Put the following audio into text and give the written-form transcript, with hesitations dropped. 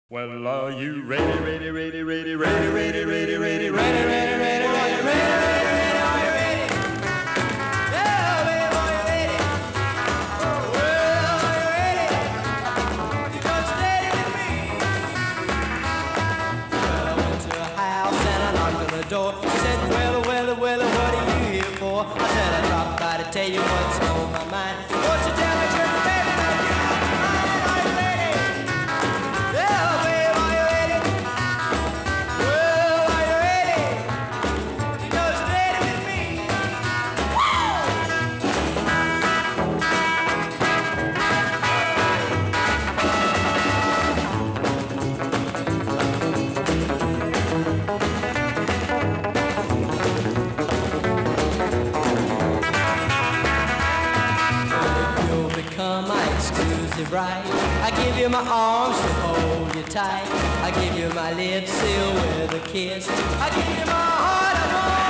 Well, are you ready, ready, ready, ready, ready, ready, ready, ready, ready, ready, ready, ready, are you ready, ready, are you ready? Yeah, babe, are you ready? Well, are you ready? You gonna stay with me? Well, I went to a house and I knocked on the door. She said, well, what are you here for? I said, I dropped by to tell you what's on my mind. Won't you tell me, sugar baby, that you're mine? Are you ready? Yeah, babe, are you ready? Well, are you ready? You know, stay with me. You'll become my exclusive right. I give you my arms to hold you tight. I give you my lips sealed with a kiss. I give you my heart, I want